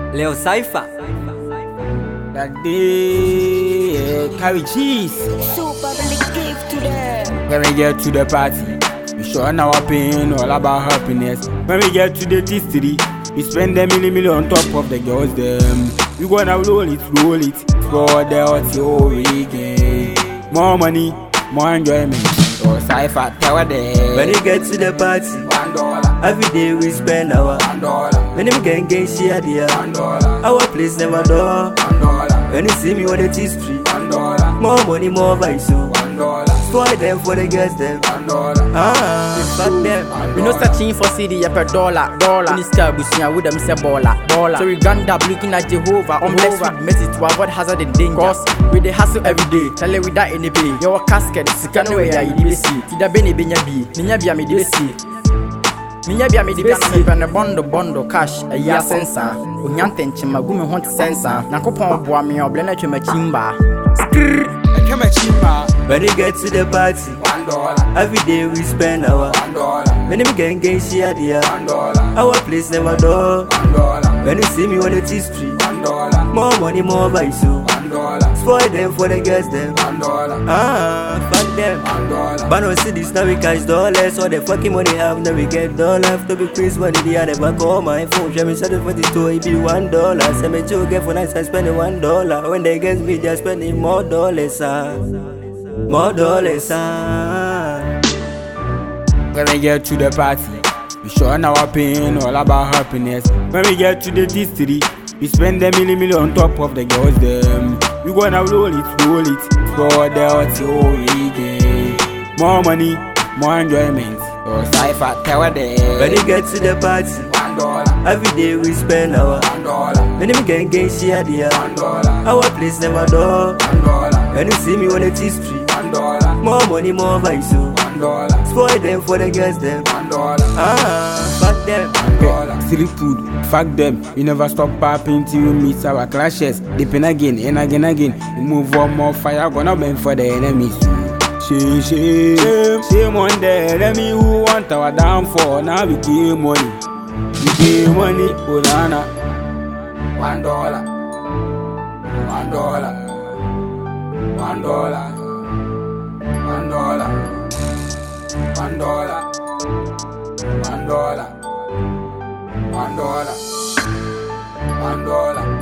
Leo Cypher. That day, carry cheese. Super big gift to them. When we get to the party, we show our pain, all about happiness. When we get to the history, we spend a million on top of the girls them. We gonna roll it for the hot weekend. More money, more enjoyment. So Cypher, tell them. When we get to the party, $1. every day we spend our $1. when them gang share their $1. our place never door. $1. When you see me on the T street, $1. more money, more vice. So $1. spoil them for the girls them. $1. Fuck them. We no searching for CD per dollar. Minister Busia with them say baller. So we grand up looking at Jehovah. On blessed with message to avoid hazard and danger. Cause we the hustle every day. Tell you without any pay. Your casket, Sikano way I see. Tida Benny Benyabi, Ninyabia me desi. Ninyabia me desi. And a bondo cash, a year sensor. Unyanten Chimagumi hunt sensor. Nakopon boa me or blender to my chimba. I come a cheaper. When we get to the party, $1. every day we spend our $1. when them gang share their $1. our place never door. $1. When you see me on the T street, $1. more money, more vice. So $1. spoil them for the girls them. $1. Fuck them. $1. But no see this now we cash dollars. All the fucking money have now we get dollars. Have to be Chris money they never call my phone. Show me something for the store it be $1. Say me two get for nice I spending $1. When they get me they are spending more dollars. More dollars. When we get to the party, we show our pain, all about happiness. When we get to the history, we spend a million on top of the girls them. We gonna roll it for the hot weekend. More money, more enjoyment. So Cypher, tell them. When we get to the party, $1. every day we spend our $1. when them gang share their $1. our place never door. $1. When you see me on the T street, $1. more money, more vice. So $1. spoil them for the girls them. $1. Fuck them. Street food, fuck them. We never stop popping till we meet our clashes. Dipping again and again. We move on more fire, gonna bend for the enemies. Shame on the enemy who want our downfall. Now we give money. Oh nana. $1. $1. $1. $1.